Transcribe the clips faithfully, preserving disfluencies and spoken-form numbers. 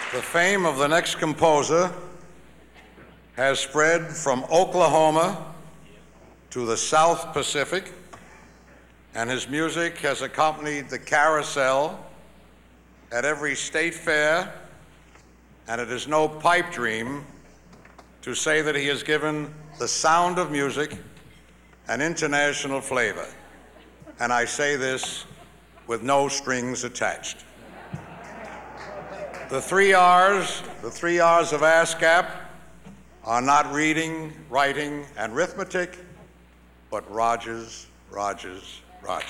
The fame of the next composer has spread from Oklahoma to the South Pacific, and his music has accompanied the carousel at every state fair, and it is no pipe dream to say that he has given the sound of music an international flavor. And I say this with no strings attached. The three R's, the three R's of ASCAP are not reading, writing, and arithmetic, but Rodgers, Rodgers, Rodgers.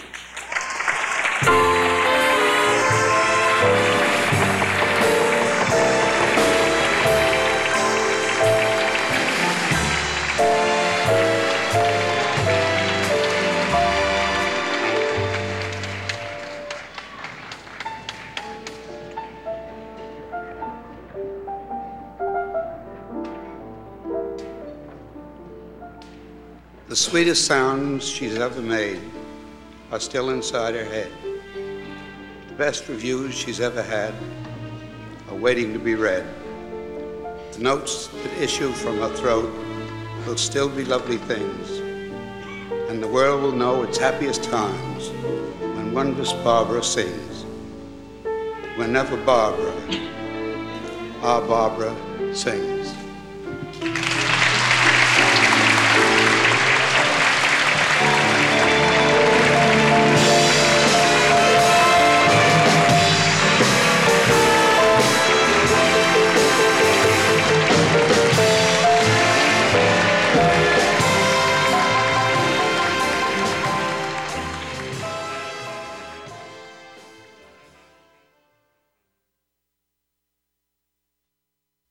The sweetest sounds she's ever made are still inside her head. The best reviews she's ever had are waiting to be read. The notes that issue from her throat will still be lovely things, and the world will know its happiest times when wondrous Barbara sings. Whenever Barbara, our Barbara, sings.